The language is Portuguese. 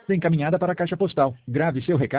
encaminhada para a caixa postal. Grave seu recado.